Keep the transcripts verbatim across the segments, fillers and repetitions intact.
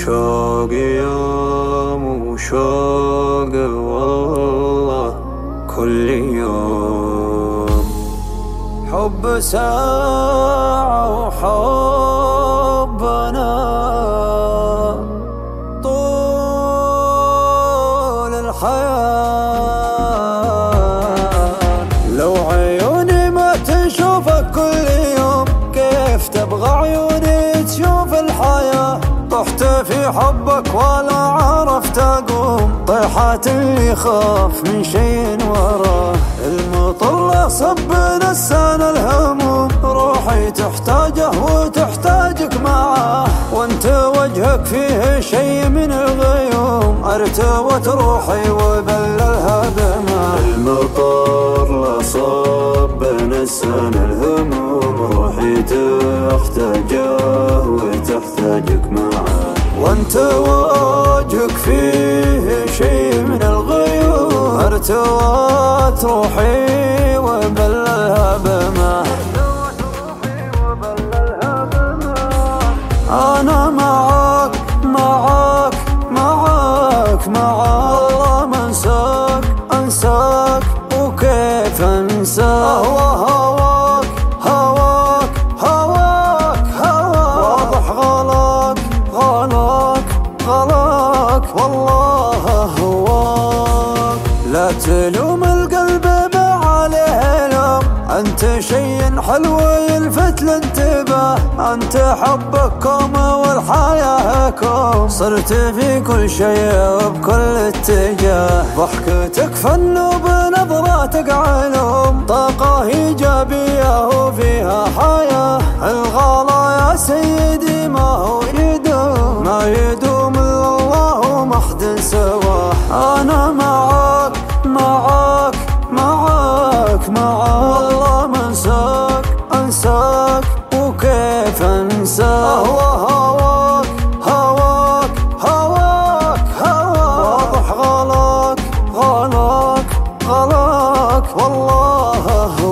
وشوق يوم وشوق والله كل يوم، حب ساعة وحبنا طول الحياة. لو عيوني ما تشوفك كل يوم كيف تبغى عيوني تشوف الحياة؟ طحت في حبك ولا عرفت أقوم، طيحات اللي خاف من شيء وراه. المطر صب نسان الهموم، روحي تحتاجه وتحتاجك معاه، وانت وجهك فيه شيء من الغيوم، ارتوت روحي وبللها بما. المطر صب نسان الهموم، روحي تحتاجه وتحتاجك معاه، وانت وجهك فيه شيء من الغيوم، ارتوت روحي وبللها بما. انا معاك معاك معاك معاك، والله ما انساك انساك وكيف انساك. هواك هواك هواك هواك، واضح غلاك غلاك غلاك والله هواك. لا تلوم القلب ما عليه لوم، انت شيء حلو يلفت الانتباه، انت حبك كوم والحياة كوم، صرت في كل شيء وبكل اتجاه. ضحكتك فن وبنظراتك علوم، طاقة ايجابية وفيها حياة. الغلا يا سيدي ما هو يدوم، ما يدوم الا الله ما حد سواه. انا معاك معاك معاك معاك، والله ما انساك انساك وكيف انساك. هواك هواك هواك هواك، واضح غلاك غلاك غلاك والله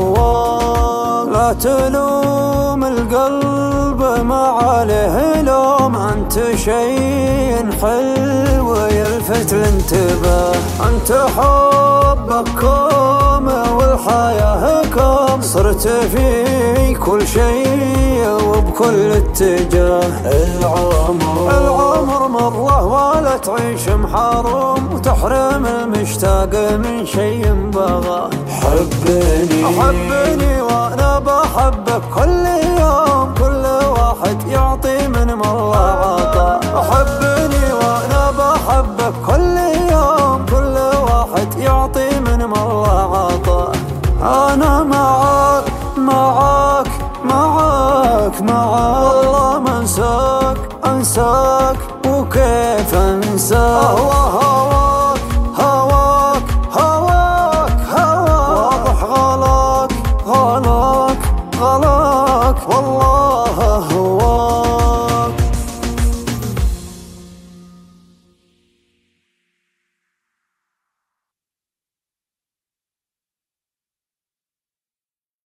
هواك. لا تلوم القلب ما عليه لوم، انت شيء حلو يلفت الانتباه، انت حبك كوم والحياة كوم، صرت في كل شيء وبكل اتجاه. العمر العمر مره ولا تعيش محروم، وتحرم المشتاق من شيء بغى. حبني حبني وانا بحبك كل يوم، كل واحد يعطي من ما الله عطى. حبني وانا بحبك كل يوم، كل واحد يعطي من ما الله عطى. انا معاك معاك معاك معاك، والله ما انساك انساك وكيف انساك. هواك هواك هواك هواك، واضح غلاك غلاك غلاك والله